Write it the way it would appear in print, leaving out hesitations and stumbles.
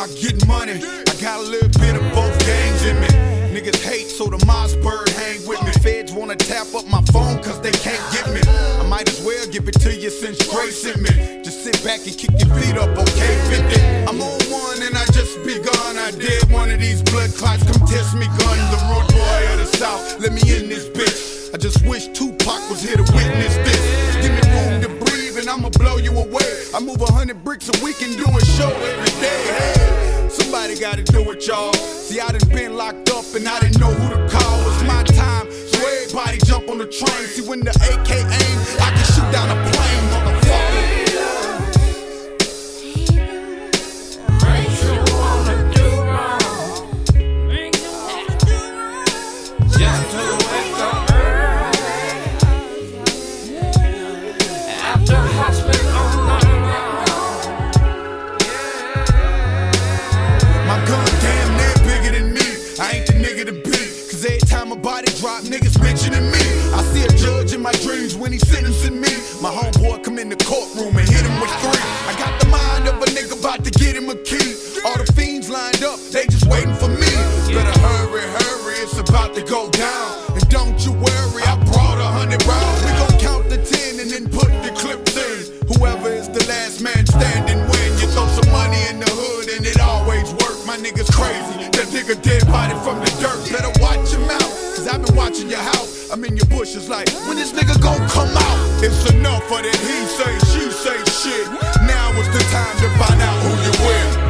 I get money. I got a little bit of both games in me. Niggas hate, so the Mossberg hang with me. Feds wanna tap up my phone cause they can't get me. I might as well give it to you since Dre sent me. Just sit back and kick your feet up, okay, 50. I'm on one and I just begun. I did one of these blood clots, come test me gun. The road boy of the South, let me in this bitch. I just wish Tupac was here to witness this. Give me room to breathe and I'ma blow you away. I move 100 bricks a week and do a show every day. Hey, somebody gotta do it, y'all. See, I done been locked up and I didn't know who to call. It's my time, so everybody jump on the train. See, when the AK aim, I can shoot down a plane, motherfucker. Body drop, niggas mentioning me. I see a judge in my dreams when he sentencing me. My homeboy come in the courtroom and hit him with 3. I got the mind of a nigga about to get him a key. All the fiends lined up, they just waiting for me. Better hurry, hurry, it's about to go down. And don't you worry, I brought 100 rounds. We gon' count to 10 and then put the clips in. Whoever is the last man standing win. You throw some money in the hood and it always work. My nigga's crazy, that nigga dead body from the dirt. Better watch him out. I've been watching your house, I'm in your bushes like, when this nigga gon' come out? It's enough of that he say, she say shit. Now is the time to find out who you with.